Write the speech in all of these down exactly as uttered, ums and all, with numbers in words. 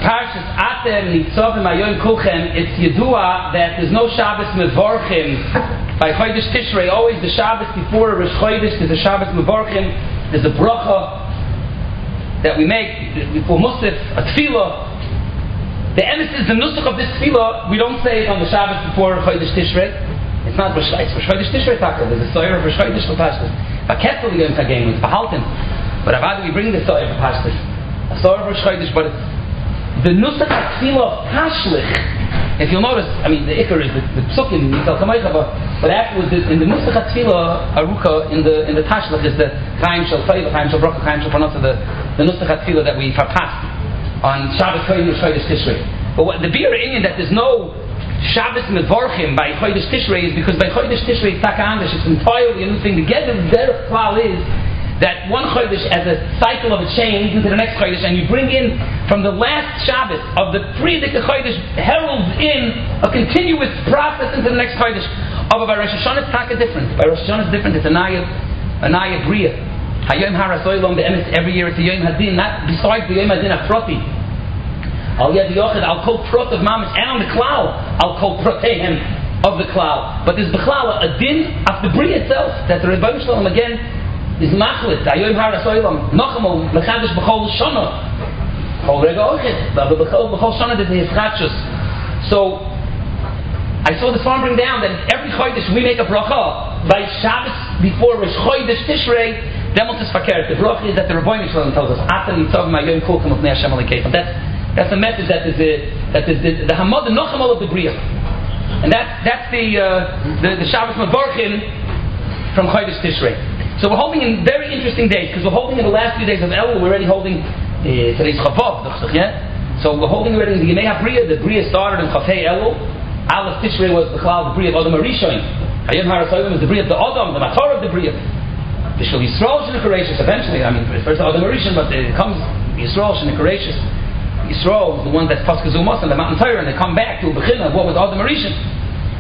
Parshas Atem Nitzavim Hayom Kulchem, it's Yedua that there's no Shabbos Mevorchim by Chodesh Tishrei. Always the Shabbos before Rosh Chodesh, there's a Shabbos Mevorchim. There's a bracha that we make before Musaf, a tefillah. The emes is the nusach of this tefillah. We don't say it on the Shabbos before Chodesh Tishrei. It's not Rosh Chodesh. Rosh Chodesh Tishrei Taka. There's a soyer of Rosh Chodesh for Pashtas. Vaketzel Yom Kagem with Behalten. But Avad we bring the soyer for Pashtas. A soyer of Rosh Chodesh, but it's the nusach tefillah of Tashlich. If you'll notice, I mean, the ikar is the, the psukim, but afterwards, in the nusach tefillah arucha in the in the Tashlich is the Chaim Shel Chayv, Chaim Shel Bracha, Chaim Shel Parnasa, the the nusach tefillah that we passed on Shabbos Kohen Rosh Chodesh Tishrei. But what, the biur inyan that there's no Shabbos Mevorchim by Chodesh Tishrei is because by Chodesh Tishrei it's Taka it's entirely a new thing. The Geder their klal is that one Chodesh as a cycle of a chain leads into the next Chodesh, and you bring in from the last Shabbos of the pre-Dika Chodesh heralds in a continuous process into the next Chodesh. Oh, but by Rosh Hashanah it's taka different. By Rosh Hashanah it's different. It's a Naya, a Naya Bria. Hayom Harasoylom be'emes every year it's a Yom Hadin, not besides the Yom Hadin Aproti. Al Yad Yochid, I'll call Prot of Mamish, and on the Klal, I'll call Protehem of the Klal. But there's Bechlal, a Din of the Bria itself, that the Rebbeinu Shalom again is machlit. Hayom harasoylam nachamo lechadish b'chol shana. Chol rega ochid. But b'chol b'chol shana there's hischachus. So I saw the farm bring down that every chodesh we make a bracha by Shabbos before Rosh Chodesh Tishrei. Demot is fakert. The bracha is that the Rebbeinu Shalom tells us Atem Nitzavim Hayom Kulchem L'fnei Hashem Alikeichem. That's that's the message that is the that is the the hamad the nachamol of the bria, and that's that's the uh, the, the Shabbos Mevorchim from Chodesh Tishrei. So we're holding in very interesting days, because we're holding in the last few days of Elul, we're already holding uh, today's Chavav, yeah? So we're holding already in the Yemei HaBriya. The Briya started in Chafei Elul. Aleph Tishrei was the Klal, the Briya of Adam HaRishon. Hayom HaRasoyim was the Briya of the Adam, the Mator of the Briya. The Shul Yisrael Shenekaracious, eventually, I mean, first Adam HaRishon, but it comes Yisrael Shenekaracious. Yisrael was the one that's Paskazumas on the Mountain Torah, and they come back to Bechina, what was Adam HaRishon.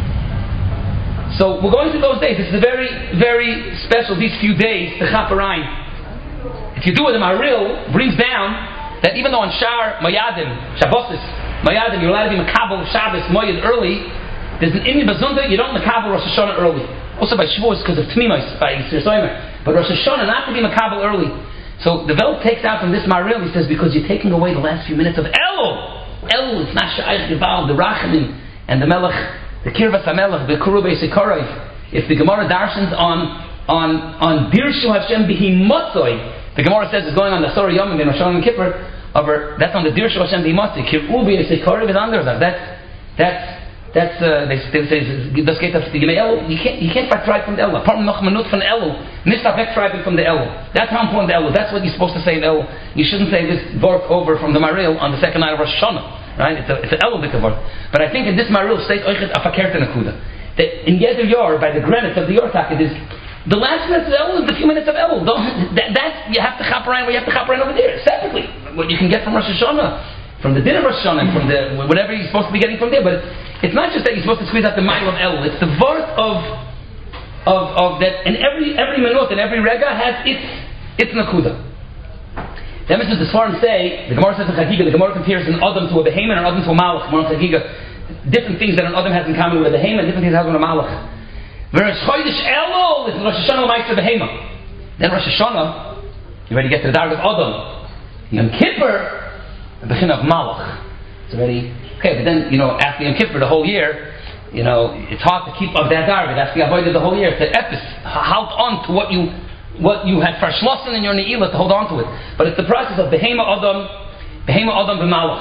So we're going through those days. This is a very, very special, these few days, the Chaparayim. If you do it, the Maril brings down that even though on Shar, Mayadim, Shabbosis, Mayadim, you're allowed to be Makabel, Shabbos, Moyad early, there's an Inyan Bazunda, you don't Makabel Rosh Hashanah early. Also by Shavuos, because of Tmimos, by Yisir Soimer. But Rosh Hashanah, not to be Makabel early. So the Velt takes out from this Maril, he says, because you're taking away the last few minutes of Elul. Elul, it's not Sha'ayich Yibal, the Rachanim, and the Melech, the Kirvas HaMelech, the Kurubei Sekaroi. If the Gemara darshans on on on Dirshu Hashem B'Himotzoi, the Gemara says it's going on the Sorah Yomim in Rosh Hashanah and Kippur. Over that's on the Dirshu Hashem B'Himotzoi. Kirubei Sekaroi is under that. That's that's that's uh, they, they say das geht auf die Elul. You can't you can't vertreiben from the Elul. Apart noch minut from Elul, nicht wegtreiben from the Elul. That's how important the Elul. That's what you're supposed to say in Elul. You shouldn't say this work over from the Maril on the second night of Rosh Hashanah. Right? It's, a, it's an Elul B'Kavod. But I think in this Maril states Oichet Afakert Nakuda. That in Yeder Yor, by the granite of the Yortak, it is the last minutes of Elul is the few minutes of Elul. Don't, that, that you have to chaperein where you have to chaperein over there separately. What you can get from Rosh Hashanah, from the din of Rosh Hashanah, and from the whatever you're supposed to be getting from there. But it's not just that you're supposed to squeeze out the mile of Elul. It's the worth of of of that. And every every minute and every rega has its its nakuda. The emissions the Svarim say, the Gemara says in Chagiga, the Gemara compares an Adam to a Behemoth and an Adam to a Malach. Gemara in Chagiga, different things that an Adam has in common with a Behemoth, different things it has with a Malach. Whereas Chodesh Elul is Rosh Hashanah Ma'aser Behemoth. Then Rosh Hashanah, you already get to the dark of Adam. Yom Kippur, the Bechin of Malach. It's already, okay, but then, you know, after Yom Kippur, the whole year, you know, it's hard to keep up that dark. That's the avoided the whole year. It's an epis, halt on to what you what you had verschlossen in your ne'ilah to hold on to it. But it's the process of Behema Adam, Behema Adam b'malach.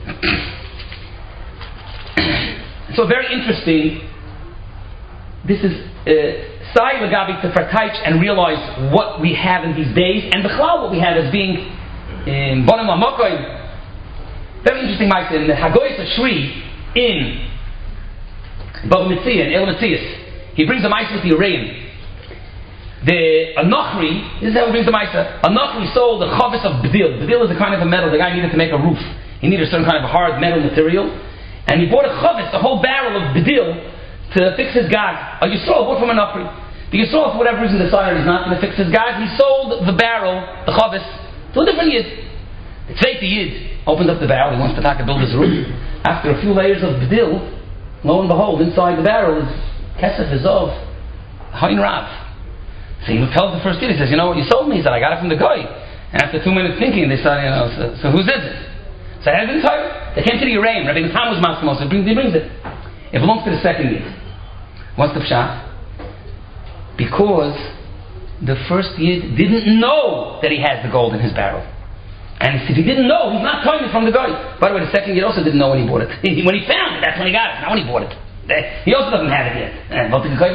So very interesting. This is Sai Lagabi to Fartaich and realize what we have in these days, and Bechlal what we have as being in Bonim HaMokoy. Very interesting, Mike, in the Hagoyes Ashri in Bava Metzia, in El Metzias. He brings a mice with the Uraim. The Anochri, this is how he brings the Maisa. Anochri sold a chavis of Bedil. Bedil is a kind of a metal the guy needed to make a roof. He needed a certain kind of a hard metal material. And he bought a chavis, a whole barrel of Bedil, to fix his gag. A Yisrael bought from Anochri. The Yisrael, for whatever reason, decided he's not going to fix his gag. He sold the barrel, the chavis, to a different Yid. The Tzveite Yid. opened up the barrel. He wants to build his roof. After a few layers of bedil, lo and behold, inside the barrel is kesef izov, hain rav. So he tells the first kid, he says, you know what you sold me? He said, I got it from the guy. And after two minutes thinking, they said, you know, so, so whose is it? So I didn't tell you. They came to the Uraim. Rabbi Tam was Maskimo, so he brings, he brings it. It belongs to the second yid. What's the pshat? Because the first yid didn't know that he has the gold in his barrel. And if he didn't know, he's not telling it from the guy. By the way, the second yid also didn't know when he bought it. When he found it, that's when he got it, not when he bought it. He also doesn't have it yet. But the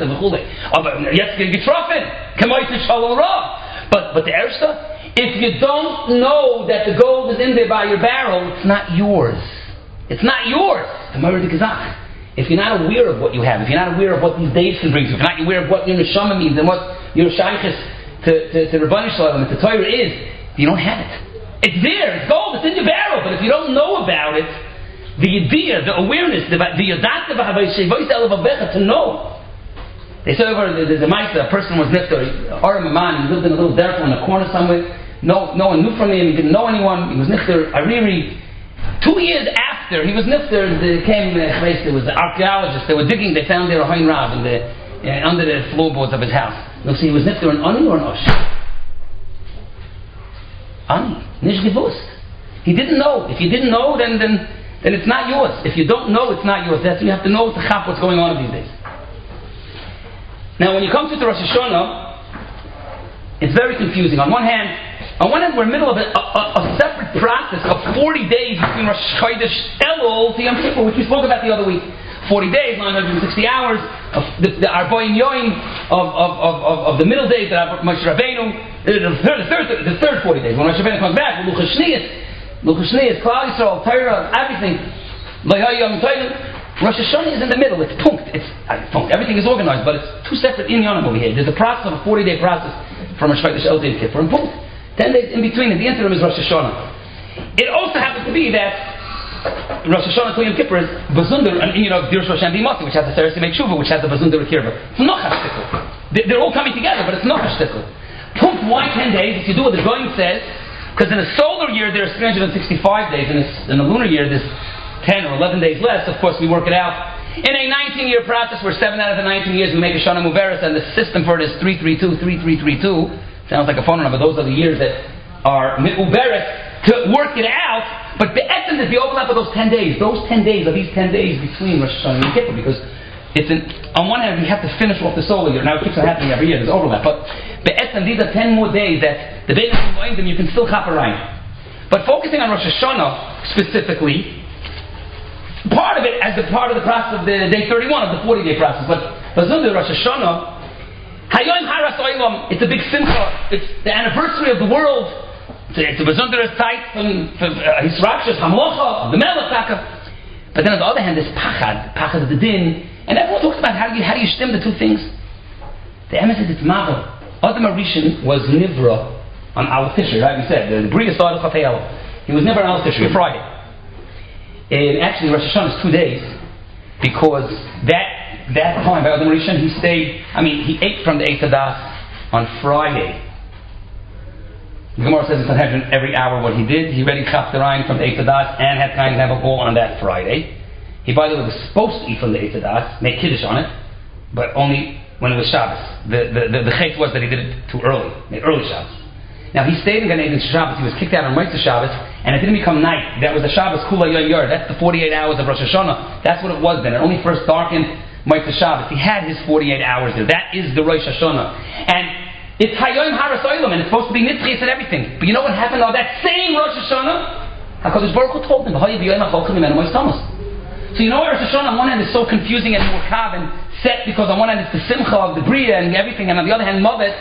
But but the Ershta, if you don't know that the gold is in there by your barrel, it's not yours. It's not yours. The Murder Gazach. If you're not aware of what you have, if you're not aware of what these days can bring to you, if you're not aware of what your neshama means and what your shaykhis to to to Rabbanu Shalom and to Torah is, you don't have it. It's there. It's gold. It's in your barrel. But if you don't know about it, the idea, the awareness, the the yadata to know. They said over the the Maisa, a person was nifter, Aram Aman, he lived in a little derech in a corner somewhere. No, no one knew from him. He didn't know anyone. He was nifter, Ariri. Two years after he was nifter, there came uh, there was archaeologists. They were digging. They found there a hain rav in the uh, under the floorboards of his house. No, see, he was nifter an ani or an osh. Ani, nish gewusst. He didn't know. If you didn't know, then then. then it's not yours. If you don't know, it's not yours. That's you have to know to chap what's going on these days. Now, when you come to the Rosh Hashanah, it's very confusing. On one hand, on one hand, we're in the middle of a, a, a separate process of forty days between Rosh Chodesh Elul to Yom Kippur, which we spoke about the other week. forty days, nine hundred sixty hours of the, the Arboim Yoim of, of, of, of, of the middle days that Moshe Rabbeinu, the third, the third, the third forty days when Moshe Rabbeinu comes back, Luchas Shniyas. Luchas Shniyas, Klal Yisrael, Torah, everything. Rosh Hashanah is in the middle. It's punkt. It's uh, punkt. Everything is organized, but it's two separate inyanim over here. There's a process of a forty-day process from Rosh Chodesh Elul to Yom Kippur, and punkt. Ten days in between. The interim is Rosh Hashanah. It also happens to be that Rosh Hashanah to Yom Kippur is Bazunder, and you know, Dirush Rosh Hashanah, which has the Seres Yemei Tshuva, which has the Bazunder Kirva. It's not Hashtikl. They're all coming together, but it's not Hashtikl. Punkt. Why ten days? If you do what the Goyim says. Because in a solar year there's three hundred sixty-five days, and in a lunar year there's ten or eleven days less. Of course, we work it out. In a nineteen-year process, where seven out of the nineteen years we make a Shana Muveres, and the system for it is three three two, three three three two. Sounds like a phone number. Those are the years that are Muveres to work it out. But the essence is the overlap of those ten days. Those ten days are these ten days between Rosh Hashanah and Yom Kippur, because it's an, on one hand we have to finish off the solar year. Now it keeps on happening every year. There's overlap, but the essence, these are ten more days that the days that you can still chop around. But focusing on Rosh Hashanah specifically, part of it as a part of the process of the day thirty-one of the forty-day process. But Bazunder Rosh Hashanah, Hayom Haras Olam, it's a big simcha. It's the anniversary of the world. It's a Bazunder Zeit from Hisrakshas Hamlocha of the Melech Taka. But then on the other hand, there's Pachad, Pachad of the Din, and everyone talks about how do you how do you stem the two things. The emes is it's Mavel. Adam Arishan was Nivra on Al Tishrei, right? We said the Bria started Chafei Elul. He was never on Al Tishrei, Friday. And actually, Rosh Hashanah is two days because that that time by Adam Rishon he stayed. I mean, he ate from the Eitz Hadas on Friday. The Gemara says in Sanhedrin every hour what he did. He already chopped the rind from the Eitz Hadas and had kind of have a ball on that Friday. He, by the way, was supposed to eat from the Eitz Hadas, make kiddush on it, but only when it was Shabbos. The the the, the chait was that he did it too early, made early Shabbos. Now he stayed in Gan Eden Shabbos. He was kicked out on Motzei Shabbos, and it didn't become night. That was the Shabbos Kula Yom Yer. That's the forty-eight hours of Rosh Hashanah. That's what it was then. It only first darkened Motzei Shabbos. He had his forty-eight hours there. That is the Rosh Hashanah, and it's Hayom Haras Olam, and it's supposed to be Nitzchis and everything. But you know what happened on that same Rosh Hashanah? Hakadosh Baruch Hu told him, so you know why Rosh Hashanah on one hand is so confusing and murkav and set, because on one hand it's the simcha of the bria and everything, and on the other hand Mavet.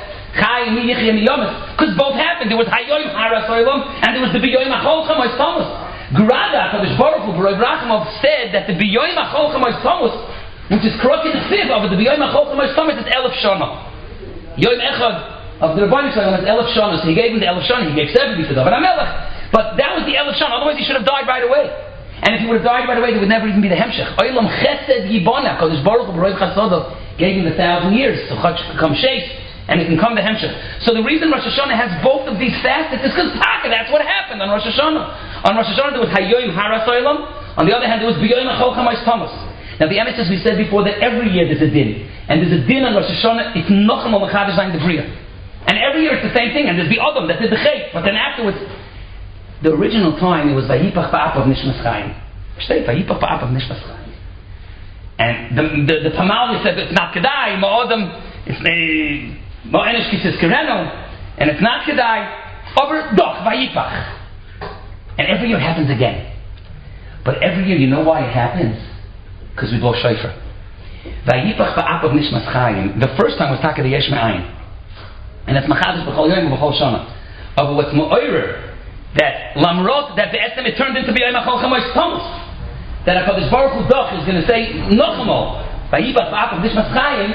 Because both happened. There was Hayoim Haras Olam and there was the Biyoim Achol Chamois Thomas. Grada, Kadosh Baruch Hu, B'Rov Rachmov said that the Biyoim Achol Chamois Thomas, which is corrupted the sieve of the Biyoim Achol Chamois Thomas, is Elef Shana. Yoim Echad of the Rabbanu Shalom is Elef Shana, so he gave him the Elef Shana, he gave seventy for David HaMelech. But that was the Elef Shana, otherwise he should have died right away. And if he would have died right away, there would never even be the Hemshech. Olam Chesed Yibona, Kadosh Baruch Hu, B'Rov Chasodov, gave him the thousand years, so Chach come Sheikh. And it can come to Hemshech. So the reason Rosh Hashanah has both of these facets is because Taka, that's what happened on Rosh Hashanah. On Rosh Hashanah there was Hayoim Harasoilam. On the other hand, there was B'yoim Achol Chamais Thomas. Now the emes we said before that every year there's a din, and there's a din on Rosh Hashanah. It's Nochem or Mechadash Zayin the Bria, and every year it's the same thing. And there's the Adam that did the Chet, but then afterwards, the original time it was Vayipach Ba'apav Nishmas Chaim. Say Vayipach Ba'apav Nishmas Chaim, and the the, the Pamalya said it's not Kedai Ma'odam, it's Ma'enish Kisis Kereno, and it's not Kedai. Over Doch Vayipach, and every year it happens again. But every year, you know why it happens? Because we blow shofar. Vayipach ba'apav nishmas chayim. The first time was taka the yesh me'ayin, and that's machadish b'chol yom b'chol shana. But what's mo'orer that lamrot that the esem it turned into b'yom achol chamois thomas. That Hakadosh Baruch Hu Doch is going to say nochamo vayipach ba'apav nishmas chayim.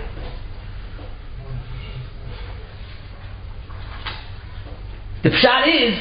The pshat is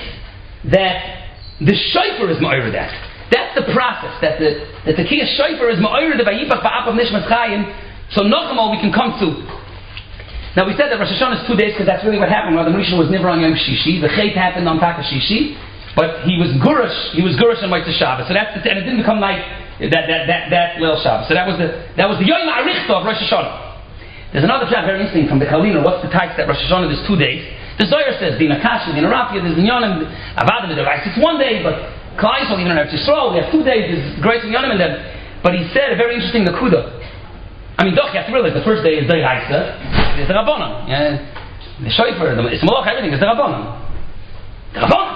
that the shofar is mo'orer that. That's the process. That the that the kiyah shofar is ma'orer the vayipach ba'apav nishmas chayim. So nochamo we can come to. Now we said that Rosh Hashanah is two days because that's really what happened. Rather, Rishon was never on Yom Shishi. The Chet happened on Taka Shishi, but he was Gurush. He was Gurush on Motzei Shabbos. So that's the, and it didn't become like that that that that Leil Shabbos. So that was the that was the Yom Arichta of Rosh Hashanah. There's another pshat very interesting from the Kalina. What's the type that Rosh Hashanah is two days? The Zohar says Dina Kasha, Dina Rafia. There's Yonim Avadim the Device. It's one day, but Klai Yisrael, even in Eretz Yisrael, we have two days. There's Grace and Yonim and then. But he said a very interesting nakuda. I mean, doch, you have to realize the first day is Dei Haisa, it's the Rabbanon. Yeah, the Shofar, the Ismalach, everything is the Rabbanon. The Rabbanon.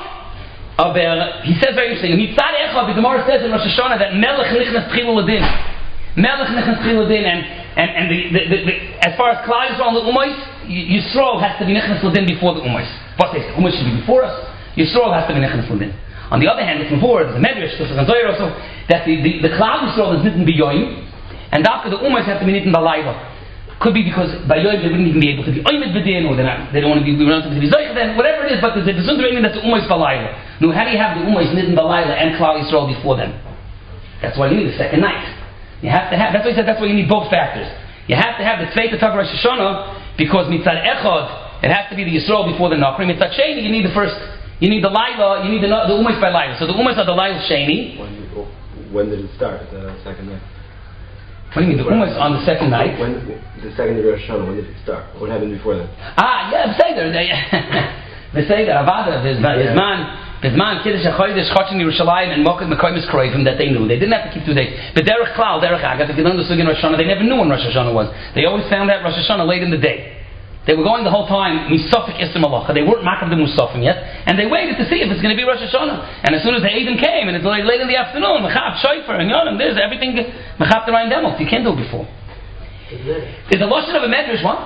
Aber, he says very interesting. Mitzad Echad, the Gemara says in Rosh Hashanah that Melech Nichnas Tchilu Ladin. Melech Nichnas Tchilu Ladin, and and and the, the, the, the as far as Klai Yisrael and the Umayis, Yisrael has to be Nichnas Ladin before the Umayis. What says the Umayis should be before us? Yisrael has to be Nichnas Ladin. On the other hand, it's before there's a Medrash, there's a Zohar also that the the, the Klal Yisrael is Nitten B'Yoyim. And after the Ummahs have to be nitten balayla. Could be because by Yom they wouldn't even be able to be oimed b'din, or they don't want to be, we want them to be zoich then, whatever it is, but there's a besonder that the Ummahs balayla. Now, how do you have the Ummahs nitten balayla and Klal Yisrael before them? That's why you need the second night. You have to have, that's why he said, that's why you need both factors. You have to have the Tzveita Tag Rosh Hashanah, because mitzad echad, it has to be the Yisrael before the Nachri. Mitzad Sheni, you need the first, you need the Laila, you need the, the Ummahs by Laila. So the Ummahs are the Laila Sheni. When, when did it start, the second night? What do you mean, the Ummahs on the second night? When, the second day of Rosh Hashanah, when did it start? What happened before that? Ah, yeah, Beseder. The Beseder, Avada, his man, his man, Kiddush HaChodesh, Chochin Yerushalayim, and Mokad Mekoyim Kroivim that they knew. They didn't have to keep two days. But Derech Klal, Derech Agat, if you learn the Sugin Rosh Hashanah, they never knew when Rosh Hashanah was. They always found out Rosh Hashanah late in the day. They were going the whole time, Misafik Isser Malacha. They weren't Makav the Musafim yet, and they waited to see if it's going to be Rosh Hashanah. And as soon as the Eidim came, and it's late, late in the afternoon, Mechav, Shofar, and Yonim, there's everything, Mechav the Ryan Demot. You can't do it before. There's a lotion of a medrash, what?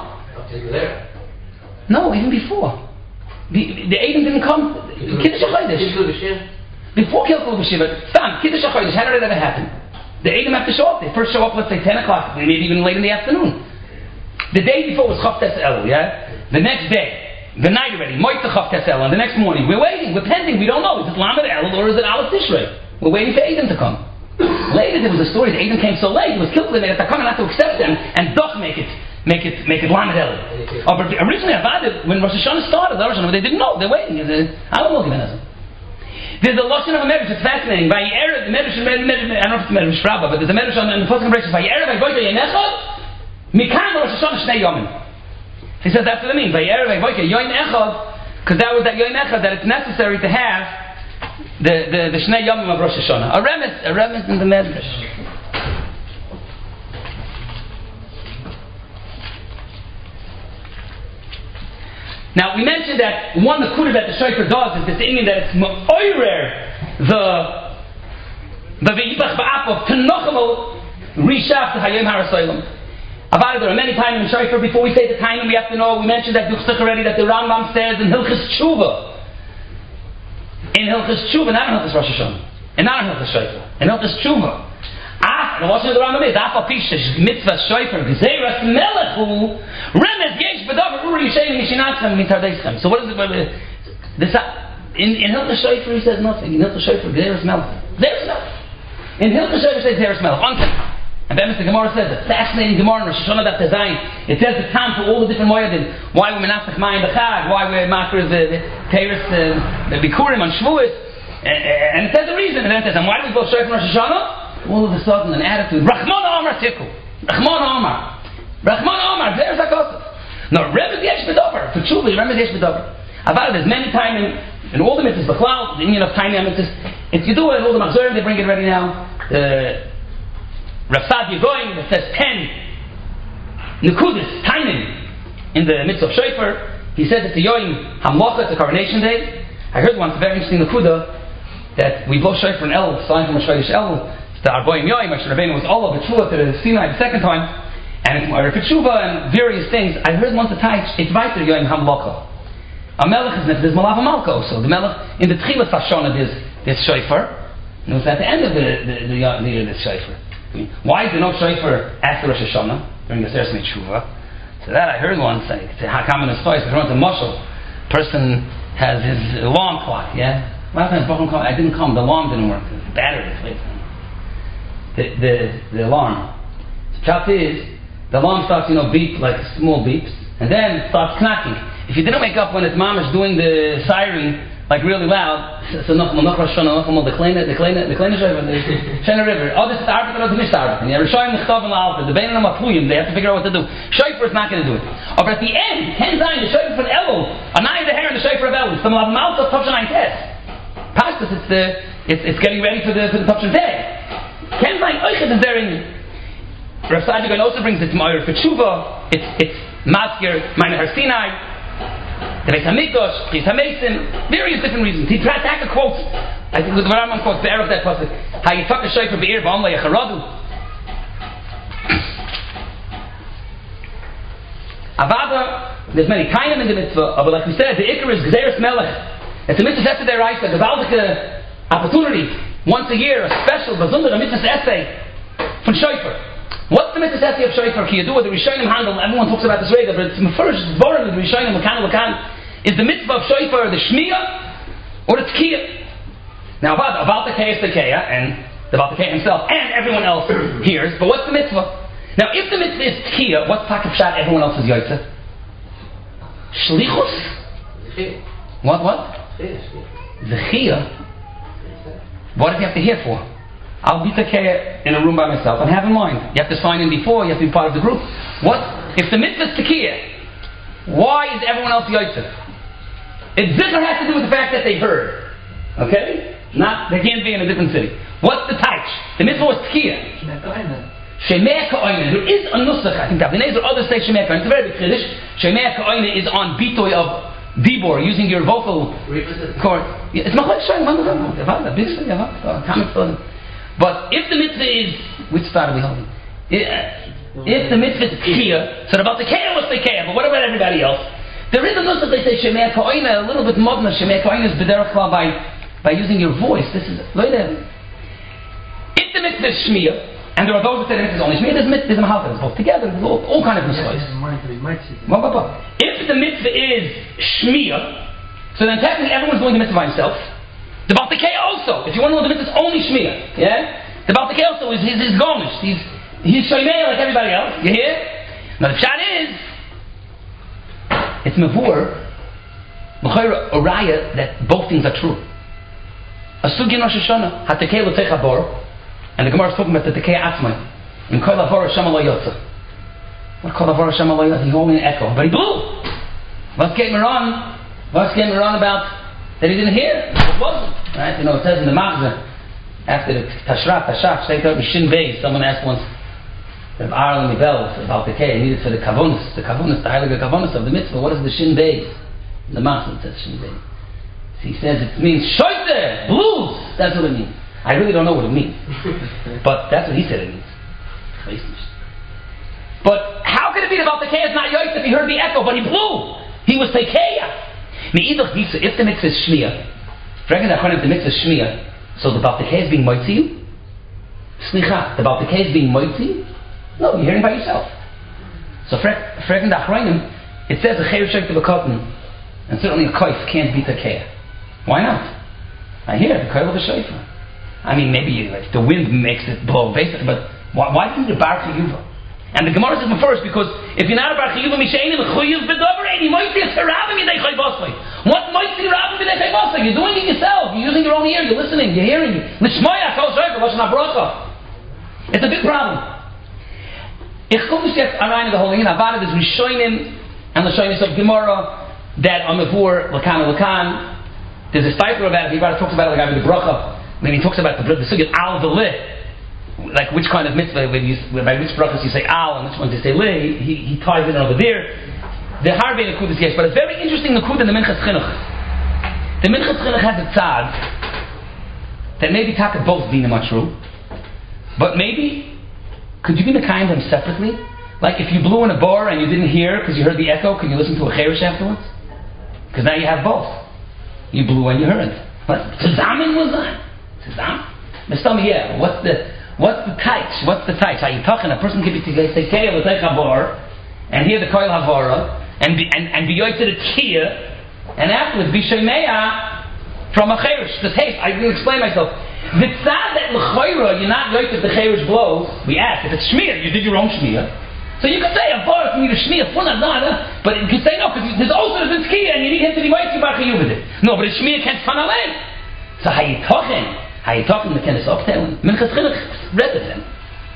No, even before. The, the Eidim didn't come. Kiddush HaChodesh. Before Kilkul B'Shiva. Stam, Kiddush HaChodesh, how did it ever happen? The Eidim have to show up. They first show up, let's say, ten o'clock, maybe even late in the afternoon. The day before was Chav Tes Elul, yeah? The next day, the night already, Moitza Chav Tes Elul, and the next morning, we're waiting, we're pending, we don't know. Is it Lamed Elul or is it Aleph Tishrei? We're waiting for Eidim to come. Later there was a story that Eidim came so late, it was killed, they had to come and have to accept them, and Doch make it, make it, make it Lamed Elul. Oh, but originally, Avad, when Rosh Hashanah started, Rosh Hashanah, they didn't know, they're waiting. I don't know Givenazim. There's a lotion of a medrash, it's fascinating. By Erev, the medrash, I don't know if it's medrash Rabbah, but there's a medrash on the Pasuk Bereshis, by Erev, by Voita Yemechad, Mikan Rosh Hashanah Shnei Yomim. He says that's what I mean. Vayerev Vayvoike Yom Echad, because that was that Yom Echad that it's necessary to have the the, the Shnei Yomim of Rosh Hashanah. A remes, a remes in the Medrash. Now we mentioned that one nakuda that the shofar does is this Indian that it's ma'orer the the v'yibach ba'apav to nochamo rishaf to hayom harasoylam. About it, there are many times in Shofar. Before we say the time, we have to know. We mentioned that Duchsich already that the Rambam says in Hilchos Tshuva, in Hilchos Tshuva, not in Hilchos Rosh Hashanah, and not in Hilchos Shofar, in Hilchos Tshuva. Ah, the Lashon of the Rambam is Afal Pisha Mitzvah Shofar Gezeiras Melechu Remez Yesh B'Davar Uri Yishein Yishinatzem Mitardeschem. So what is it? This in in Hilchos Shofar he says nothing. In Hilchos Shofar Gezeiras Melech. Gezeiras Melech. In Hilchos Shofar says Gezeiras Melech. On time. And then the Gemara says, a fascinating Gemara in Rosh Hashanah that design. It says the time for all the different moedim. Why we're menasach mayim b'chag, why we're makar the Teres, the Bikurim on Shavuos. And, and it says the reason, and then it says, and why do we blow shofar Rosh Hashanah? All of a sudden, an attitude. Rachman Amar Tiku. Rachman Amar. Rachman Amar. There's Hakosov. No, Rebbe Yesh B'Dover. For Tshuva, Rebbe Yesh B'Dover. About it, there's many times in, in all the mitzvahs, B'Chlal, the union of tiny mitzvahs. If you do it, all the Machzorim, they bring it ready now. The Rav Sadia going, that says ten Nekudis, tiny, in the mitzvah of shofar. He says it's a Yoim Hamlocha, it's a coronation day. I heard once a very interesting Nekuda that we blow shofar in El, starting from a Shvedish El. It's the Arboim Yoim, Moshe Rabbeinu was all over Tshuva to the Sinai the second time. And it's Erev Tshuva and various things. I heard once a Taich, it's weiter Yoim Hamlocha. A Melech is not, there's Malav Malko, so the Melech, in the Tchilas Hashana there's, there's shofar, and it was at the end of the, the, the, the year there's shofar. I mean, why is there no shofar after Rosh Hashanah, during the Seres Tshuva? So that I heard once, I say, Hakam in a story, if runs a mushal, person has his alarm clock, yeah? Last time I didn't come, the alarm didn't work, the battery, the, the, the alarm. The truth is, the alarm starts, you know, beep, like small beeps, and then it starts knocking. If you didn't wake up when its mom is doing the siren, like really loud, so Nachman, Nachman, Shana, Nachman, the Kleine, the Kleine, the Kleine Shana, the Shana River. Oh, this is the Arbiter, or the Mish Arbiter. And you're showing the Chtav and the Alpha, the Bein and the Mapuyim, they have to figure out what to do. Shofar is not going to do it. Oh, but at the end, ten times, the Shofar from Elul, a nine of the hair and the Shofar of Elul, it's the Malav Malka, Tavshan Ein Tes. Pashtus, it's the, it's, it's getting ready for the, for the Tavshan Teh. Ten times, Oichet is there in, Rav Sadigan also brings it to Ma'ir for Tshuva, it's, it's Maskir, Meine Har Sinai, the Beis Hamikdash, Bris HaMesim, various different reasons. He tried to act a quote. I think with the Rambam quotes the Erev that pasuk. How you tuck a shofar be'ir ba'am le'yacharadu. Avada, there's many kainim in the mitzvah, but like we said, the Iker is Gzeres Melech. It's a mitzvah essay right, a gewaltige opportunity once a year, a special, besonder, a mitzvah essay from shofar. What's the mitzvah of shofar? Ki yadua, the Rishonim handle. Everyone talks about this later, but it's the first boring. The Rishonim lakan lakan is the mitzvah of shofar the shmiyah or the tkiyah. Now about about the kiyah the kiyah and about the kiyah himself and everyone else hears. But what's the mitzvah? Now if the mitzvah is tkiyah, what's takaf shat? Everyone else is yotzeh. Shlichus. What what? Zechiyah. What does he have to hear for? I'll be tekeya in a room by myself. And have in mind, you have to sign in before, you have to be part of the group. What? If the mitzvah is tekeya, why is everyone else yotzeh? It zikr has to do with the fact that they heard. Okay? Not, they can't be in a different city. What's the taich? The mitzvah was tekeya. Shemei ka'oinen. There is a nusach, I think that the Nezer others say Shemei ka'oinen. It's a very big chiddush. Shemei ka'oinen is on bitoy of dibor, using your vocal cord. It's machlek shayim. But if the mitzvah is, which side are we holding? If the mitzvah is kiyah, so about the kiyah was the kiyah, but what about everybody else? There is a nusach they say shemei ka'oina, a little bit modern. Shemei ka'oina is b'derech klal by by using your voice. This is later. If the mitzvah is shmiyah, and there are those that say the mitzvah is only shmiyah, there's mitzvah, there's mahalta, there's both together, there's all, all kind of mitzvahs. If the mitzvah is shmiyah, so then technically everyone's doing the mitzvah by himself. The Baltikei also, if you want to know the mitzvah, it's only Shmiyah. Yeah? The Baltikei also is his, his gomish. He's he's Shoymei like everybody else. You hear? Now the pshat is, it's Mavur, M'chayra, a raya that both things are true. A sugi Rosh Hashanah, HaTekei lo teich habor, and the Gemara is talking about the Tekei Atzmai. In Kol Havor Hashem lo yotza. What Kol Havor Hashem lo yotza? He's holding an echo. But he blew. What's came around? What's came around about that he didn't hear? It wasn't. Right? You know, it says in the Magzah, after the Tashrat, Tashach, Shtei Torah, Shin Beis, someone asked once, Rav Aaron Mibel, about the Kei, needed for the Kavonis, the Kavonis, the Heilige Kavonis of the Mitzvah. What is the Shin Beis? In the Magzah it says Shin Beis. So he says it means Shoyte, blues. That's what it means. I really don't know what it means. But that's what he said it means. But how could it be about the Kei is not Yoyt if he heard the echo, but he blew? He was Tekeya. If the mitzvah is shmiyah, if the mitzvah is shmiyah, so the Baltikei is being moitzi you? Slicha, the Baltikei is being moitzi you? No, you're hearing by yourself. So Fregen Dachroinim, it says a Cheir Shek to the cotton, and certainly a koif can't beat a Keah. Why not? I hear the koif of the shofar. I mean, maybe like, the wind makes it blow, basically, but why, why didn't you bar for Yuva? And the Gemara says first because if you're not a bar chiyuv mishayim chiyuv b'davar and you might be a sarabim yidei chayvasay. What might be rabim yidei chayvasay? You're doing it yourself. You're using your own ear. You're listening. You're hearing. L'shmaya kol shayfer lashon habracha. It's a big problem. Ich komme jetzt alleine the whole thing. Avada is Rishonim and Lashonis of Gemara that are mevur lakan lakan. There's a cipher about it. He talks about it like with the bracha. When he talks about the the sugya al the leh. Like which kind of mitzvah, when you, by which brachas you say al and which ones you say le, he, he ties it over there. The harbe nekudas yes, but it's very interesting nekud in the Minchas Chinuch. The Minchas Chinuch has a tzad that maybe taka both dinim are true, but maybe could you be mekayim them separately? Like if you blew in a bar and you didn't hear because you heard the echo, can you listen to a cheresh afterwards? Because now you have both. You blew and you heard. But tzazamin was that? Tzazam? Mr. Yeah. What's the What's the taich? What's the taich? How you talking? A person can be together, say keil l'teich havar, and hear the koil havara, and be and, and be yoyt to the tia, and afterwards be shemeya from a cheresh. Just hey, I will explain myself. The tzad that l'choira you're not yoyt if the cheresh blows. We ask if it's shmir, you did your own shmir. So you could say a bar for me to shmir for nada, but you could say no because there's also the tzkiya and you need him to be yoyt to b'achiyuv with it. No, but a shmir can't fan alei. So how you talking? How you talking to Kenneth Octel? Minchas Chinuch read it then.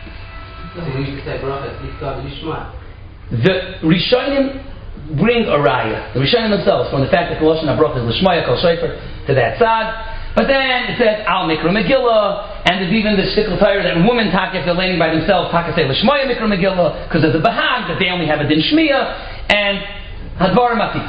The Rishonim bring a raya. The Rishonim themselves, from the fact that Lashon HaBracha is L'shmaya Kol Shayfer to that side. But then it says Al Mikra Megillah, and there's even the shtickle Torah that women taka if they're laying by themselves taka say L'shmaya Mikra Megillah because there's a bahag that they only have a din shmiya and Hadvar Mati.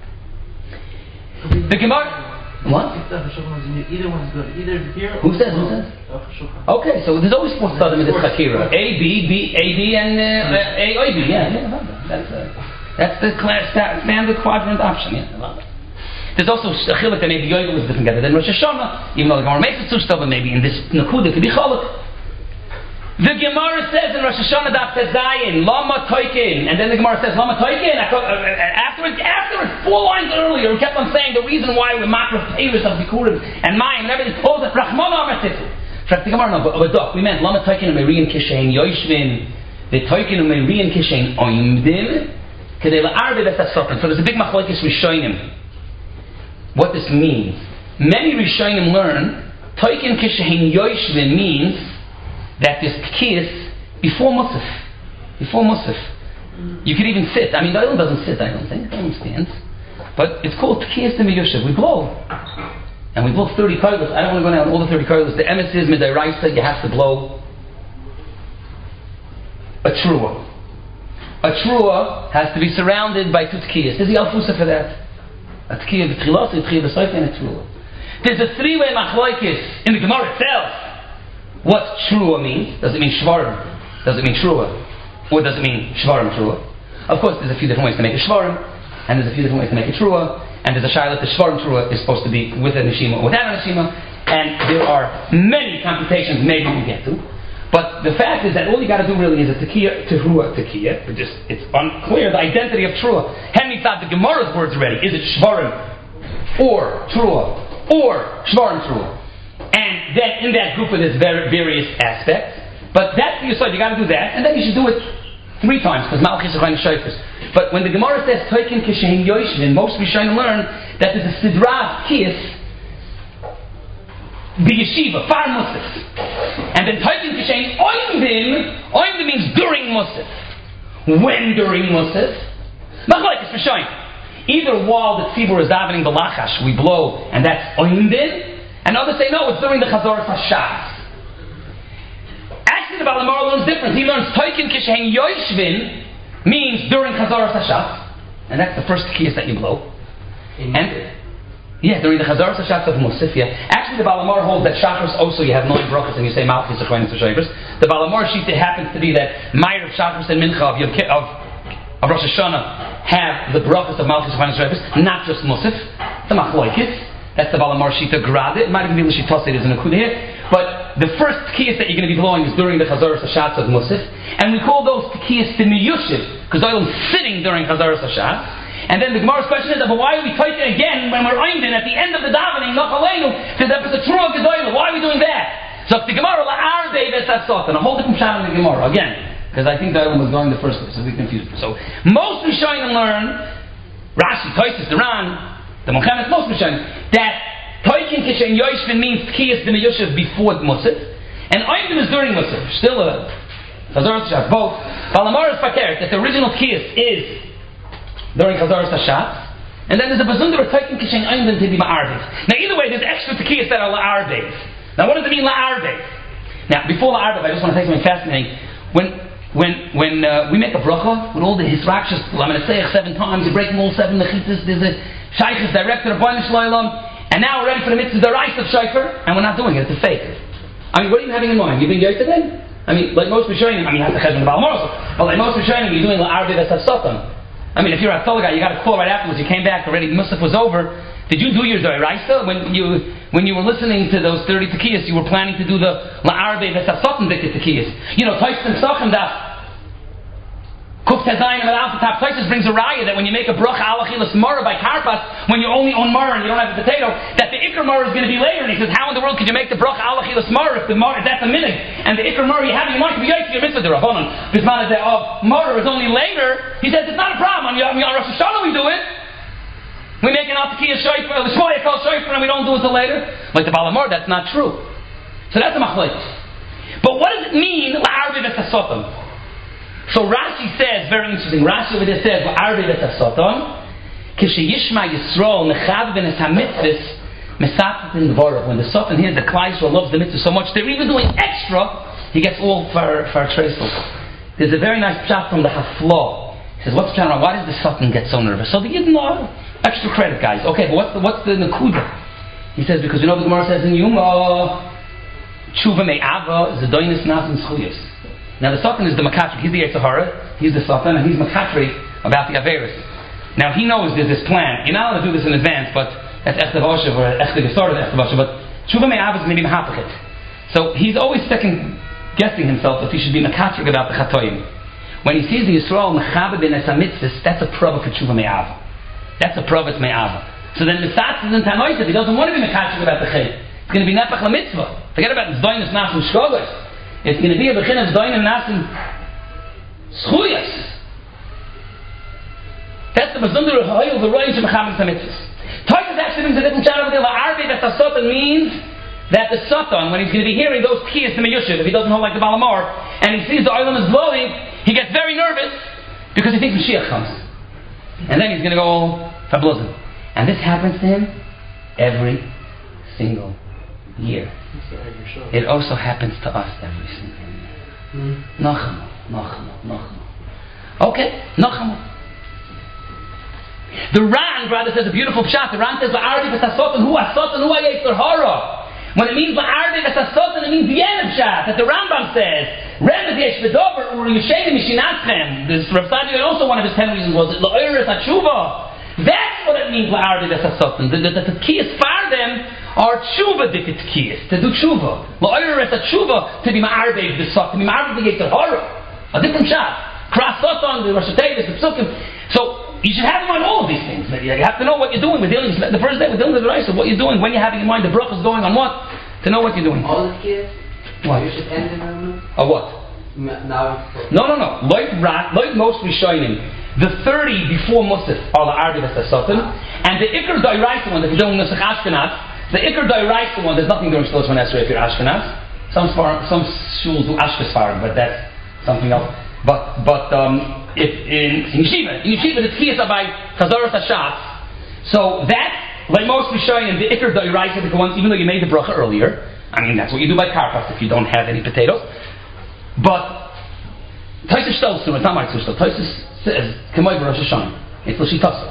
The Gemara. What? Either one's good. Either here or Who says? Who says? Okay, so there's always four tzadim in this chakira. A, B, B, A, B, and uh, A, O, B. Yeah, yeah, that's uh, that's the class, standard quadrant option. Yeah, there's also a chiluk that maybe Yovel is different than Rosh Hashanah, even though the Gemara makes it sushta, but maybe in this nakuda could be chaluk. The Gemara says in Rosh Hashanah Daf Tezayin, Lama Toikin, and then the Gemara says Lama Toikin. Afterwards, afterwards, four lines earlier, we kept on saying the reason why we're makra peiros of Bikurim and Mayim and everything. Oh, the Rachmana Amatitu. The Gemara, no, but we meant Lama Toikin Umerian Kishain Yoishvin, the Toikin Umerian Kishain Oimdim, Kedei LaArbe Betasofin. So there's a big machlokes Rishonim. What this means? Many Rishonim learn Toikin Kishain Yoishvin means that this kiyas before Musaf. Before Musaf. You could even sit. I mean, the oil doesn't sit, I don't think. The oil stands. But it's called kiyas to miyushav. We blow. And we blow thirty koilos. I don't want to go down all the thirty koilos. The emes is midiraisa, you have to blow a trua. A trua has to be surrounded by two tkiyas. There's the alfusa for that. A tkiyah v'tchilas, a tkiyah v'soifa, and a trua. There's a three-way machlokes in the Gemara itself. What trua means? Does it mean shvarim? Does it mean trua? Or does it mean shvarim trua? Of course, there's a few different ways to make a shvarim, and there's a few different ways to make a trua, and there's a shayla that the shvarim trua is supposed to be with a neshima or without a neshima, and there are many computations maybe we get to. But the fact is that all you got to do really is a tekiya, tehrua, tekiya. It just, it's unclear the identity of trua. Henry thought the Gemara's words already. Is it shvarim or trua or shvarim trua? And then in that group there's various aspects. But that's the yesod, you got to do that, and then you should do it three times, because Malchus is going to shayfus. But when the Gemara says Toikin Kishahin Yoshvin, most Rishonim learn that there's a sidra kiyas, the yeshiva, far musaf. And then Toikin Kishahin Oimdim, Oimdim means during musaf. When during musaf? Machlokes Rishonim. Either while the tzibur is davening b'lachash, we blow, and that's Oimdim. And others say, no, it's during the Chazoras HaShas. Actually, the Baal HaMaor learns different. He learns Toikin Kishahin Yoishvin means during Chazoras HaShas. And that's the first kiyas that you blow. In and, yeah, during the Chazoras HaShas of Musaf, yeah. Actually, the Baal HaMaor holds that Shachris also, you have nine brachas and you say Malchus Achronis V'Shavros. The Baal HaMaor sheet happens to be that Meir of Shachris and Mincha of, of, of Rosh Hashanah have the brachas of Malchus Achronis V'Shavros, not just Musaf. It's a machlokes. That's the Baal HaMaor Shita Grad. It might even be L'Shitosei, there's an Akuda here. But the first Tekiyas that you're going to be blowing is during the Chazaras HaShatz of Musaf. And we call those Tekiyas to Miyushiv, because I'm sitting during Chazaras HaShatz. And then the Gemara's question is, but why are we typing again when we're Eindin at the end of the davening, Nachaleinu, because that was a Trua Gedoyla? Why are we doing that? So if the Gemara, La'arbe Vesat Sotan, a whole different shot in the Gemara. Again, because I think the Olam was going the first place, so we confused. So most Rishonim learn, Rashi, Tosfos, the Ran, the Mochamed, most Rishonim, that Toikin Kishen Yoshvin means Tkiyas B'Meyushav before the Musaf, and Oimdim is during Musaf. Still a Chazaras Hashat, both. Balamar is Fakert, that the original Tkiyas is during Chazaras Hashat, and then there's a Bazundar of Toikin Kishen Oimdim to be Ma'arbev. Now either way, there's extra Tkiyas that are La'arbev. Now what does it mean La'arbev? Now before La'arbev, I just want to say something fascinating. When when when uh, we make a bracha with all the hisrakshas, I'm going to say it seven times, you break them all seven mechitzas, there's a shaykh's director of Boinish Loilam, and now we're ready for the mitzvah, the rice of shayfer, and we're not doing it, it's a fake. I mean, what are you having in mind? You being yoyted in? I mean, like most Rishonim, I mean, you have to chesed on the Baal Morzel, but like most Rishonim, you're doing La'arbev as Satan. I mean, if you're a Torah guy, you got a call right afterwards, you came back already, Musaf was over. Did you do your Doraisa? When you when you were listening to those thirty Tekiyas, you were planning to do the La'arbev as Satan Tekiyas. You know, Tosfos Sochem da Kuf Tezayin and Alpha Top Tosfos brings a raya that when you make a bracha alachilas mara by karpas, when you only own mara and you don't have a potato, that the ikar mara is going to be later. And he says, how in the world could you make the bracha alachilas mara if the mara if that's a minute and the ikar mara you have in your mind to be yaitz your mitzvah derabanan? This man is that of mara is only later. He says it's not a problem. On, on Rosh Hashanah we do it. We make an apikiyah shayfer, the shmoya called shayfer, and we don't do it till later. Like the Balamor, that's not true. So that's a machlekes. But what does it mean la'arbev es hasotam? So Rashi says, very interesting. Rashi over there says la'arbev es hasotam kishayishma Yisrael nechav ben es hamitzvus mesafet in dvorav. When the Satan hears that Klal Yisrael loves the mitzvah so much, they're even doing extra. He gets all for for tresel. There's a very nice pshat from the Haflah. He says, what's the pshat? Why does the Satan get so nervous? So the Yidden know. Extra credit, guys. Okay, but what's the, what's the Nakuda? He says, because you know the Gemara says in Yuma, Tshuva me'ava zedoinus nasim schuyas. Now the Satan is the Makatri. He's the Yetzer Hara. He's the Satan, and he's Makatri about the Averis. Now he knows there's this plan. You're not allowed to do this in advance, but that's Echtav Oshev, or Echtav Yisor of Echtav Oshev, but Tshuva me'ava is maybe Mahapachit. So he's always second guessing himself if he should be Makatri about the Chatoim. When he sees the Yisrael Mechabe ben Esamitzvus, that's a prova for Tshuva me'ava. That's a provis me'ava. So then Misatz is in Tanois, if he doesn't want to be mekachik about the chayt, it's going to be nefach la-mitzvah. Forget about zdoinus nasim shkogas. It's going to be a bechin of zdoinus nasim schuyas. That's the bazundar of ha'ayil v'royim shemachabim sa-mitzvahs. Toises actually brings a different shot over there. La'arbev es ha-satan means that the Satan, when he's going to be hearing those kiyas to meyushiv, if he doesn't hold like the Balamor, and he sees the oilam is blowing, he gets very nervous because he thinks Mashiach comes. And then he's going to go fabluzim. And this happens to him every single year. It also happens to us every single year. Nachamu, Nachamu, Nachamu. Okay, Nachamu. The Ran, brother, says a beautiful pshat. The Ran says, La'arbev es hasotan hu hasotan hu ha'yetzer hara. When it means La'arbev es hasotan, it means the end of pshat. That the Rambam says, Remez yesh v'dover uri yushenim mishinatchem. This Rav Sadi also one of his ten reasons was La'oyer es hatshuva. That's what it means La'arbev es hasotan. The the tkiyas for them are tshuva dikit tkiyas to do tshuva. La'oyer es hatshuva to be ma'arbev the sot to be ma'arbev the yetzer hara. A different pshat. Kras sotan the Rosh Hashanah the psukim. So you should have in mind all of these things. You have to know what you're doing. We're dealing the first day we're dealing with the rice of what you're doing when you're having in mind the bracha is going on what to know what you're doing. All the kids. What? You should end in them. Or what? Now. No, no, no. Like rat, like most Rishonim, the thirty before Musaf are the Ardiv es Satan, and the Iker Dairaisa one that you're doing Nusach Ashkenaz. The Iker Dairaisa one, there's nothing during Shlosh Esrei if you're Ashkenaz. Some some shuls do Ashkesfarm, but that's something else. But but um. If in, in yeshiva, in yeshiva, the tkiyas are by chazaras hashatz. So that, like most Rishonim, the ikar dairaisa, the ones, even though you made the bracha earlier. I mean, that's what you do by karpas if you don't have any potatoes. But Tosfos tells to it's not my Tosfos. Tosfos says k'moy b'Rosh Hashanah. It's l'shitasa.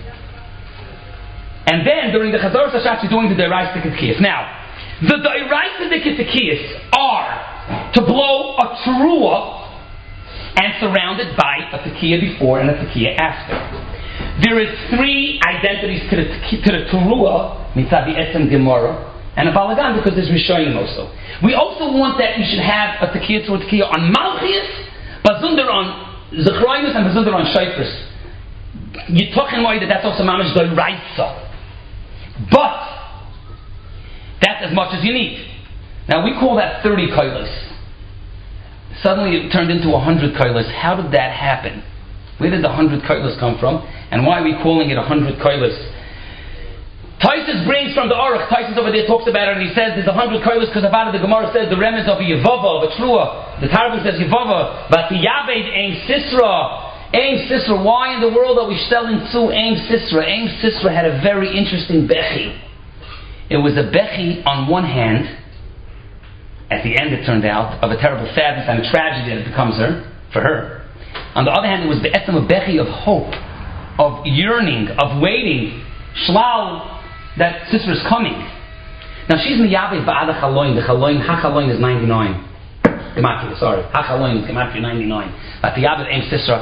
And then during the chazaras hashatz, you're doing the dairaisa tkiyas. Now, the dairaisa tkiyas are to blow a teruah and surrounded by a tekiah before and a tekiah after. There is three identities to the to the teruah, mitzad the etzem gemara, and a balagan because there's rishonim also. We also want that you should have a tekiah to a tekiah on malchias, bazunder on zechroinus, and bazunder on shayfers. You're talking about that that's also mamash doraisa, but that's as much as you need. Now we call that thirty koilos. Suddenly it turned into a hundred koilas. How did that happen? Where did the hundred koilas come from? And why are we calling it a hundred koilas? Taisus brings from the Aruch. Taisus over there talks about it, and he says there's a hundred koilas because about it the Gemara says the remez of a Yevava, of a Trua. The Targum says Yevava, but the Yaved Ein Sisra. Ein Sisra. Why in the world are we selling to Ein Sisra? Ein Sisra had a very interesting bechi. It was a bechi on one hand. At the end, it turned out, of a terrible sadness and a tragedy that it becomes her, for her. On the other hand, it was be'etzem a bechi of hope, of yearning, of waiting, shlal, that sister is coming. Now she's in the Yaveh ba'ad ha'chaloin. The chaloin, ha'chaloin is ninety-nine. Gematria, sorry. Ha'chaloin is gematria ninety-nine. But the Yaveh ain't sister.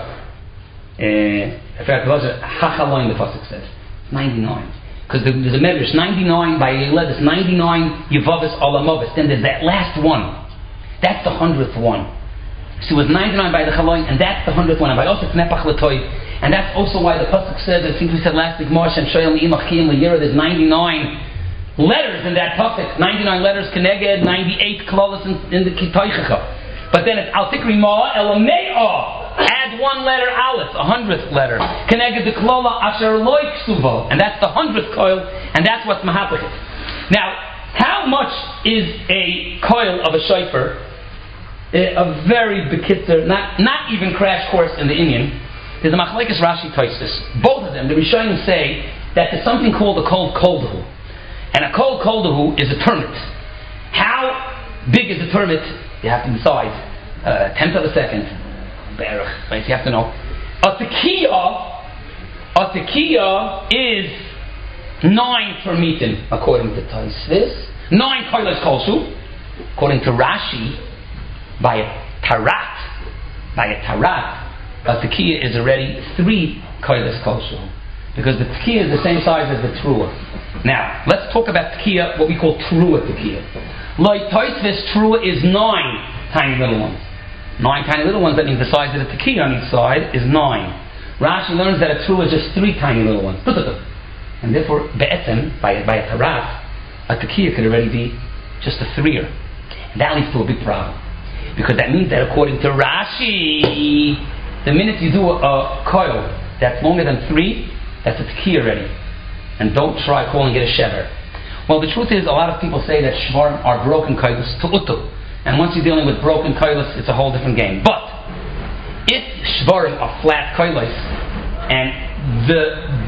I forgot the other. Ha'chaloin, the pasuk says. ninety-nine. Because there's a medrash, ninety-nine by Yeled, it's ninety-nine Yevavis Olamavis. Then there's that last one. That's the hundredth one. So it was ninety-nine by the Chaloin, and that's the hundredth one. And by also Knepach L'Toy. And that's also why the pasuk says, I think we said last week, Moshe and Shoyel Imach Chiyim L'Yira, there's ninety-nine letters in that pasuk. ninety-nine letters, Keneged, ninety-eight Klolos in, in the Kitoichecha. But then it's Al Tikri Ma'a Elame'a. Add one letter, Aleph, a hundredth letter. Keneged the Klola Asher Loi Ksuvo. And that's the hundredth coil, and that's what's Mahapachit. Now, how much is a coil of a shofar? A very bekitzer, not, not even crash course in the Indian. There's a Machlekes Rashi Tosfos. Both of them, the Rishonim say that there's something called a kol koldahu. And a kol koldahu is a termit. How big is a termit? You have to decide. Uh, tenth of a second. Berach, right? You have to know. A tekiah, a tekiah is nine termitin, according to Tosfos. Nine koilas kolshu. According to Rashi, by a tarat, by a tarat, a tekiah is already three koilas kolshu, because the tekiah is the same size as the trua. Now, let's talk about tekiah, what we call trua tekiah. Like Tosfos, trua is nine tiny little ones. Nine tiny little ones, that means the size of the tekiah on each side is nine. Rashi learns that a trua is just three tiny little ones. And therefore, be'etzem, by, by a tarat, a tekiah could already be just a threer. And that leads to a big problem. Because that means that according to Rashi, the minute you do a, a coil that's longer than three, that's a tekiah already. And don't try calling it a shever. Well, the truth is, a lot of people say that shvarim are broken koilos to utu. And once you're dealing with broken koilos, it's a whole different game. But if shvarim are flat koilos, and the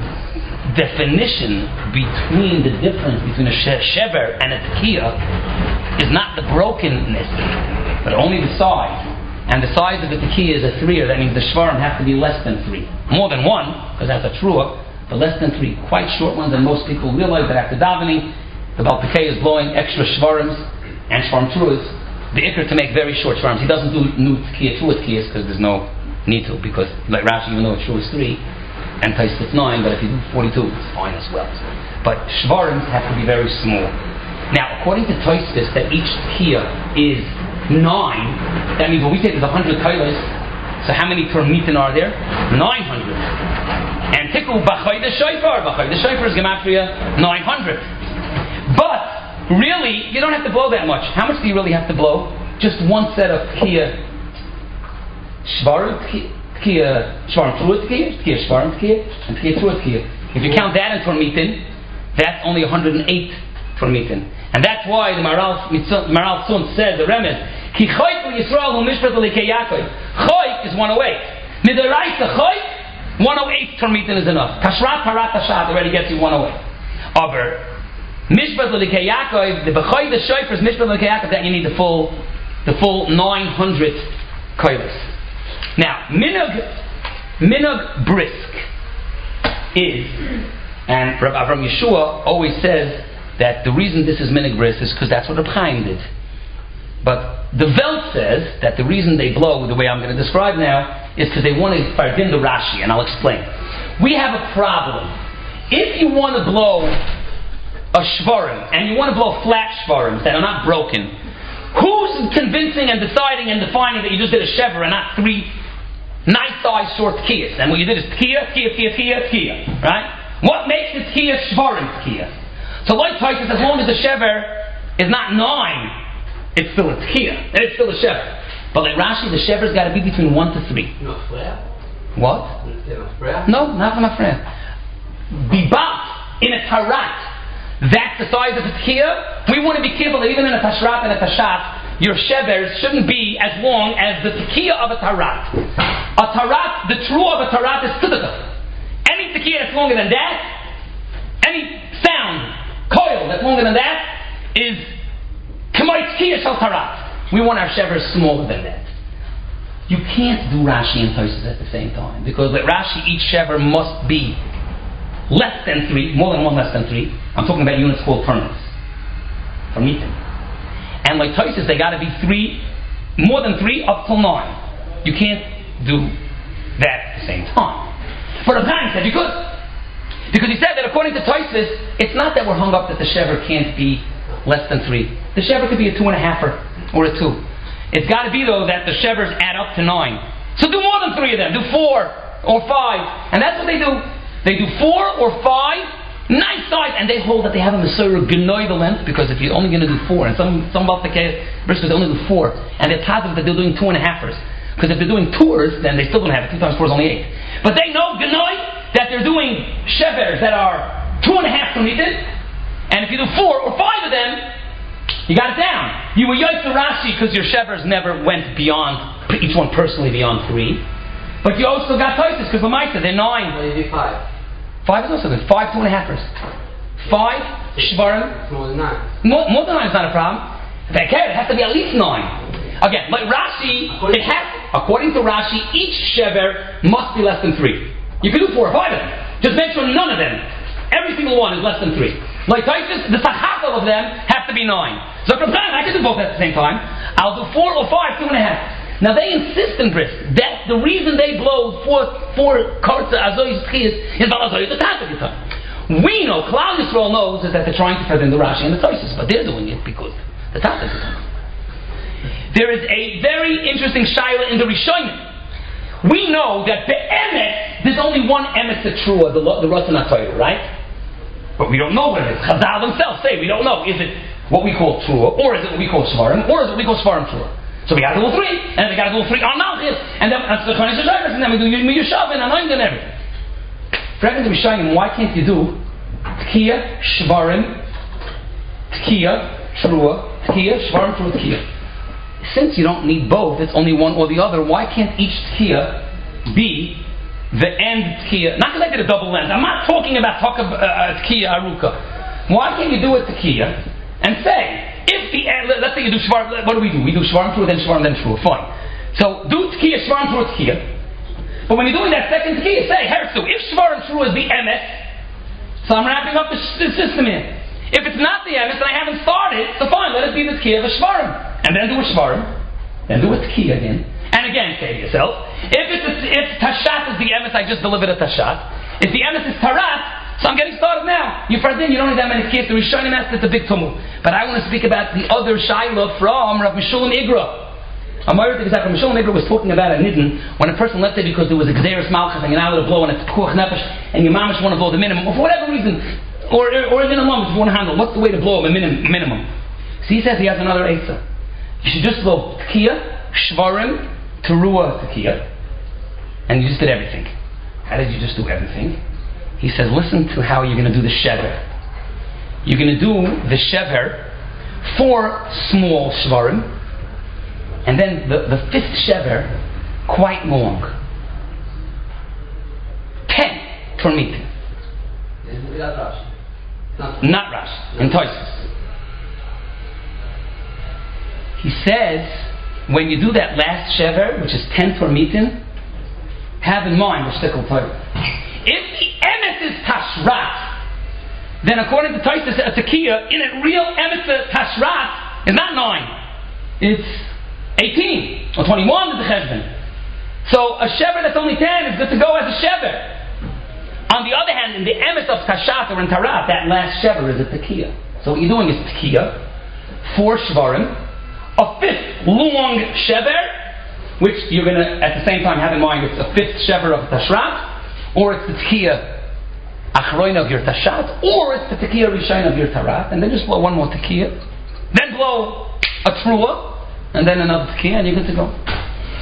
definition between the difference between a shever and a tekiah is not the brokenness, but only the size. And the size of the tekiah is a threer. That means the shvarim have to be less than three. More than one, because that's a trua, but less than three. Quite short ones, and most people realize that after davening, the Baal Pekei is blowing extra shvarims and shvarim truas. The ikr to make very short shvarims. He doesn't do new tekiah, trua tekiyahs, because there's no need to, because like Rashi, even though it's true is three, and Tosfos nine, but if you do forty-two, it's fine as well. But shvarims have to be very small. Now, according to Tosfos, that each tekiah is nine. That means when we say there's a hundred koilos, so how many per mitin are there? Nine hundred. And tiku b'chay the shofar, b'chay the shofar is gematria nine hundred. But really, you don't have to blow that much. How much do you really have to blow? Just one set of tekiah, shvarim tekiah, shvarim trua tekiah, tekiah shvarim tekiah, and tekiah trua tekiah. If you count that in per mitin, that's only one hundred eight per mitin. And that's why the Maral Maral Sun says, the Remez, Ki choik li Yisrael hu mishpat l'kei Yaakov. Choik is one oh eight. Midaraisa choik, one oh eight per mitin is enough. Tashrat parat tashat already gets you one oh eight. Aber mishpat l'kei Yaakov, the b'choy the shofar is mishpat l'kei Yaakov, that you need the full, the full nine hundred koilos. Now, minug, minug brisk is, and Rav Avram Yeshua always says that the reason this is minig bris is because that's what Reb Chaim did. But the Welt says that the reason they blow the way I'm going to describe now is because they want to fardin the Rashi, and I'll explain. We have a problem. If you want to blow a shvarim, and you want to blow flat shvarims that are not broken, who's convincing and deciding and defining that you just did a shever and not three nice-sized short tekiyahs? And what you did is tekiyah, tekiyah, tekiyah, tekiyah, tekiyah, right? What makes the tekiyah shvarim tekiyah? So like Tosfos, as long as the shever is not nine, it's still a tekiah, and it's still a shever. But like Rashi, the shever's got to be between one to three. No flare? What? No flare? No, not from a friend. Bibat in a tarat, that's the size of a tekiya. We want to be careful that even in a tashrat and a tashat, your shevers shouldn't be as long as the tekiya of a tarat. A tarat, the true of a tarat is tzedakah. Any tekiya that's longer than that, any sound, coil that's longer than that, is k'may tekiya shel tarat. We want our shevers smaller than that. You can't do Rashi and Tosfos at the same time, because with Rashi, each shever must be less than three, more than one less than three. I'm talking about units called permits. Permitim. And like Tosfos, they got to be three, more than three, up till nine. You can't do that at the same time. But Rav Chaim said you could. Because he said that according to Tosfos, it's not that we're hung up that the shever can't be less than three. The shever could be a two and a halfer or a two. It's got to be though that the shevers add up to nine. So do more than three of them. Do four or five. And that's what they do. They do four or five, nice size, and they hold that they have a Mesorah Gnoi the length, because if you're only going to do four, and some some briskers only do four, and they're positive that they're doing two and a halfers. Because if they're doing tours, then they still don't have it. Two times four is only eight. But they know Gnoi that they're doing shevers that are two and a half permitted, and if you do four or five of them, you got it down. You were yoyt to Rashi because your shevers never went beyond, each one personally beyond three. But you also got Tosfos because Lamaisa, they're nine. Well, you do five. Five is also good. Five, two and a halfers. Five, shvarim. It's more than nine. More, more than nine is not a problem. If I care, it has to be at least nine. Again, like Rashi, According it has, according to Rashi, each shever must be less than three. You can do four or five of them. Just make sure none of them, every single one is less than three. Like Tosfos, the sachakal of them have to be nine. So I can do both at the same time. I'll do four or five, two and a half. Now they insist in Bris that the reason they blow four four karta azoyis tchiyas is balazoyis the tata. We know, Klal Yisrael knows, is that they're trying to fit in the Rashi and the Tosfos, but they're doing it because the tata is coming. There is a very interesting shaila in the Rishonim. We know that the emet, there's only one emet to trua, the the Ratzon HaTorah, right? But we don't know what it is. Chazal themselves say we don't know. Is it what we call trua, or is it what we call svarim, or is it what we call svarim trua? So we got to do three, and then we got to do three on Malchus, and then that's the Chodesh HaShavos, and then we do Yushav and Anoim and everything. For everything to be showing him, why can't you do Tkiya, Shvarim, Tkiya, Trua, Tkiya, Shvarim, Trua, Tkiya? Since you don't need both, it's only one or the other, why can't each Tkiya be the end Tkiya? Not because I did a double length. I'm not talking about Tkiya uh, Tkiya Aruka. Why can't you do a Tkiya and say, if the let's say you do shvar, what do we do? We do shvarim trua, then shvarim, then trua. Fine. So do tkiya, shvarim trua, tkiya. But when you're doing that second tkiya, say herzu. If shvarim trua is the emes, so I'm wrapping up the, the system in. If it's not the emes and I haven't started, so fine, let it be the tkiya of a shvarim, and then do a shvarim, then do a tkiya again, and again say to yourself, if it's a, if tashat is the emes, I just delivered a tashat. If the emes is tarat, so I'm getting started now. You Fardin, you don't need that many kids. The Rishonim asked it's a big tumult. But I want to speak about the other Shiloh from Rav Meshulam Igra. Amar Rav Meshulam Igra was talking about a nidin when a person left it because there was a Gzeres Malchus and you're not allowed to blow and it's Kuch Nefesh and your mamish want to blow the minimum, or for whatever reason, or or a minimum if you want to handle. What's the way to blow a minimum? minimum? So he says he has another Eitzah. You should just blow Tkiya, Shvarim, Teruah, Tkiya, and you just did everything. How did you just do everything? He says, listen to how you're going to do the shever. You're going to do the shever, four small shvarim, and then the, the fifth shever, quite long. Ten tormitim. Not Rashi. Not, Not Rashi. In Tosfos. He says, when you do that last shever, which is ten tormitim, have in mind the shtickle Torah. If the emes is tashrat, then according to Tosfos, a tekiya in a real emes tashrat is not nine, it's eighteen or twenty-one is the cheshbon. So a shever that's only ten is good to go as a shever. On the other hand, in the emes of tashat or in tarat, that last shever is a tekiya. So what you're doing is tekiya, four shvarim, a fifth long shever, which you're going to at the same time have in mind it's a fifth shever of tashrat. Or it's the tekiya achroin of your tashat, or it's the tekiya rishon of your tarat, and then just blow one more tekiya, then blow a trua, and then another tekiya, and you're good to go.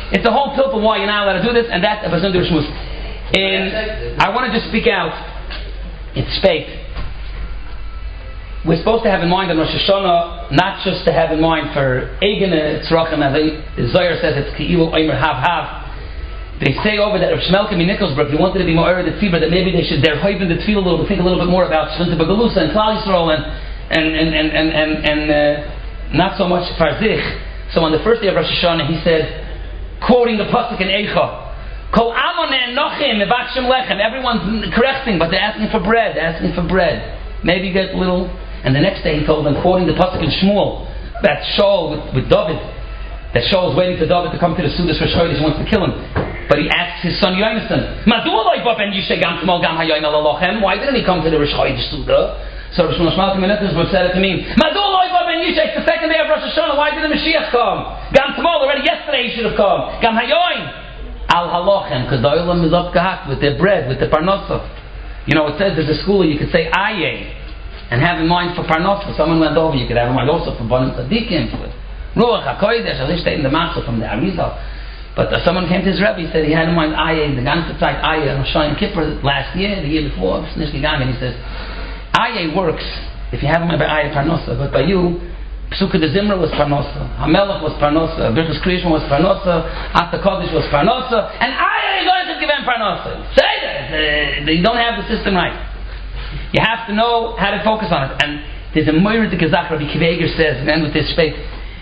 It's a whole tilt of why you're not allowed to do this, and that's a Bazundur Shmuz. And I want to just speak out. It's spake. We're supposed to have in mind on Rosh Hashanah, not just to have in mind for Eigene Tzrachim, as the Zohar says, it's Ki'ilu Omer Hav Hav. They say over that Rav Shmelkim in Nikolsburg, they wanted to be more early the tzibur, that maybe they should, they're hyping the tefillah a little, think a little bit more about Shvinta Bagalusa and Klal Yisrael and and and and and, and, and uh, not so much Farzich. So on the first day of Rosh Hashanah, he said, quoting the pasuk in Eicha, Kol Amon Nochim Mevakshim Lechem. Everyone's correcting, but they're asking for bread. They're asking for bread. Maybe get a little. And the next day he told them, quoting the pasuk in Shmuel, that Shaul with, with David, that Shaul is waiting for David to come to the Sudas for Shoydish, he wants to kill him. But he asks his son Yonasan, Why didn't he come to the Rosh Chodesh Suda? So Rosh Hashanah said it to me, it's the second day of Rosh Hashanah, why didn't the Mashiach come? Gam Tmol, already yesterday he should have come. Gam Hayoin. Al Halochem, because the Olam is up kahak with their bread, with the Parnosa. You know, it says there's a school you could say Aye, and have in mind for Parnosa. Someone went over, you could have in mind also for Banim Tzadikim, for Ruach HaKodesh, as they state in the Matzah from the Arizal. But uh, someone came to his Rebbe, he said he had in mind Aye, the ganze Zeit Aye, on Shayim Kippur last year, the year before, and he says, Aye works if you have in mind by Aye Parnosa, but by you, Psukkah de Zimra was Parnosa, Hamelach was Parnosa, Birchus Krishma was Parnosa, Ata Kodesh was Parnosa, and Aye going to give him Parnosa. Say that! Uh, you don't have the system right. You have to know how to focus on it. And there's a Moira de Gezach, Rabbi Akiva Eiger says, and end with this space.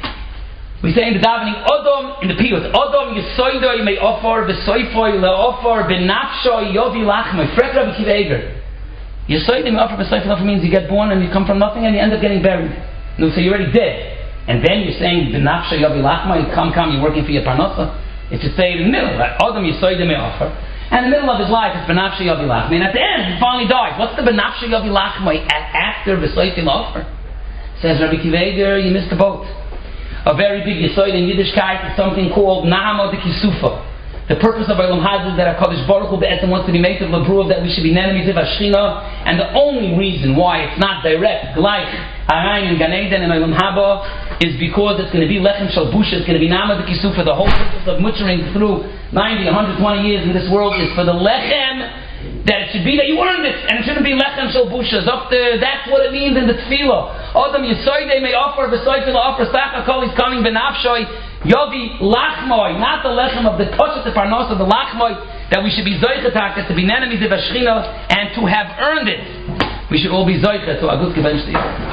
We say in the davening, Odom, in the piyut, Odom Yesoidoi may offer, Besoifoi le'offer, Benafshoi yovi lachmoi. Frek Rabbi Akiva Eiger. Yesoidoi may offer, Besoifoi le'offer means you get born and you come from nothing and you end up getting buried. No, so you're already dead. And then you're saying, Benafshoi yovi lachmoi, come, come, you're working for your parnasa. It should say in the middle, right? Odom Yesoidoi may offer. And in the middle of his life, it's Benafshoi yovi lachmoi. And at the end, he finally died. What's the Benafshoi yovi lachmoi after Besoifoi le'offer? Says Rabbi Akiva Eiger, you missed the boat. A very big yisoid in Yiddishkeit is something called Na'ama de Kisufa. The purpose of Olam Hazeh is that HaKadosh Baruch Hu Be'etzem wants to be made of Labruv, that we should be enemies of Ashchina, and the only reason why it's not direct, gleich, Arayin and Gan Eden and Olam Haba, is because it's going to be Lechem Shal Busha, it's going to be Na'ama de Kisufa. The whole purpose of muttering through ninety, one hundred twenty years in this world is for the Lechem, that it should be that you earned it, and it shouldn't be lechem shel bushas. Up there, that's what it means in the tefillah. Adam yisoidei may offer v'soifil offer sacha kol is coming benafshoi yovi lachmoi, not the lechem of the touch of the parnos of the lachmoi, that we should be zoichetak, to be enemies of Ashchina and to have earned it. We should all be zoichet to a good